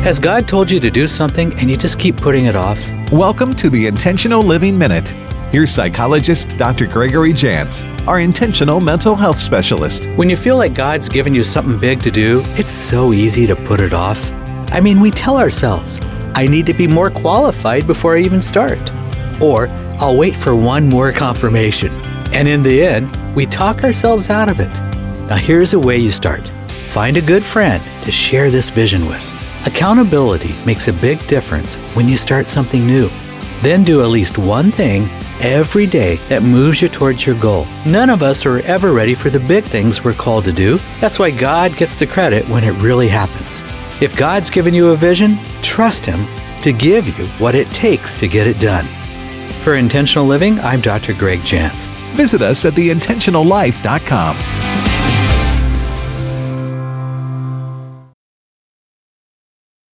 Has God told you to do something and you just keep putting it off? Welcome to the Intentional Living Minute. Here's psychologist Dr. Gregory Jantz, our intentional mental health specialist. When you feel like God's given you something big to do, it's so easy to put it off. I mean, we tell ourselves, I need to be more qualified before I even start. Or, I'll wait for one more confirmation. And in the end, we talk ourselves out of it. Now here's a way you start. Find a good friend to share this vision with. Accountability makes a big difference when you start something new. Then do at least one thing every day that moves you towards your goal. None of us are ever ready for the big things we're called to do. That's why God gets the credit when it really happens. If God's given you a vision, trust Him to give you what it takes to get it done. For Intentional Living, I'm Dr. Greg Jantz. Visit us at theintentionallife.com.